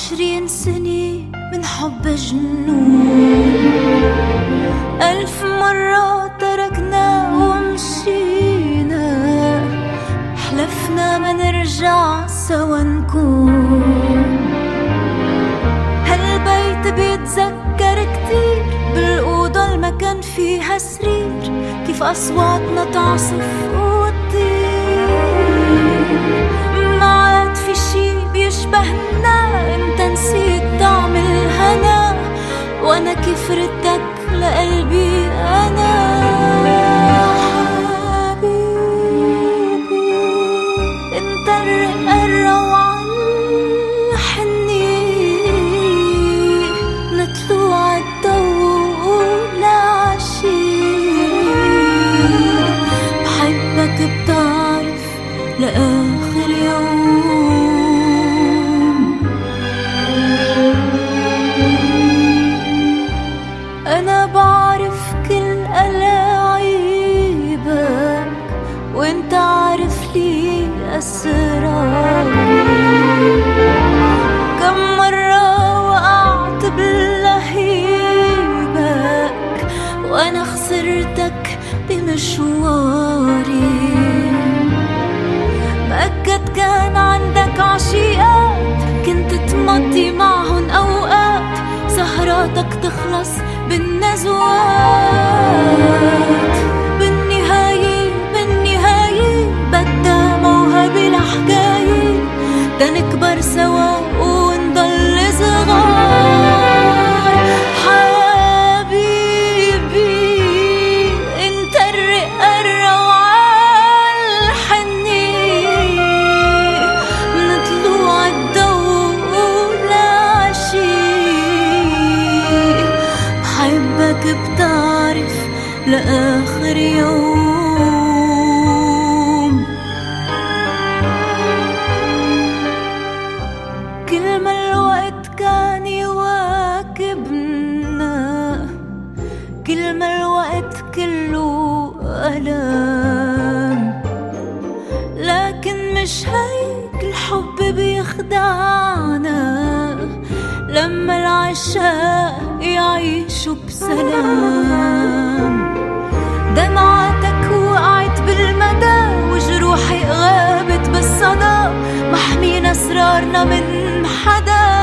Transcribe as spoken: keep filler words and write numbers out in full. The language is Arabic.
عشرين سنة من حب جنون، ألف مرة تركنا ومشينا، حلفنا ما نرجع سوا نكون. هالبيت بيتذكر كتير، بالأوضة ما كان فيها سرير، كيف أصواتنا تعصف وتطير. ما عاد في شي بيشبهنا، انت نسيت طعم الهنا، وانا كيف ردك لقلبي انا. حبيبي انت الرقة الروعة الحنية، نطلوع الضوء لعشية، بحبك بتعرف لآخر يوم. أنا بعرف كل ألاعيبك، وانت عارف لي أسراري. كم مرة وقعت بلهيبك، وأنا خسرتك بمشواري. مأكد كان عندك عشيقات، كنت تمضي معهن أوقات، سهراتك تخلص بالنزوات. بالنهاية بالنهاية بدها موهبة لحكاية، تنكبر سوا ونضل صغار. حبيبي انت الرقة الروعة الحنية، من طلوع الضوء لعشية، بحبك بتعرف لآخر يوم. كل ما الوقت كان يواكبنا، كل ما الوقت كله ألام، لكن مش هيك الحب بيخدعنا، لما العشاق يعيشوا بسلام. دمعتك وقعت بالمدى، وجروحي غابت بالصدى، محمينا أسرارنا من حدا.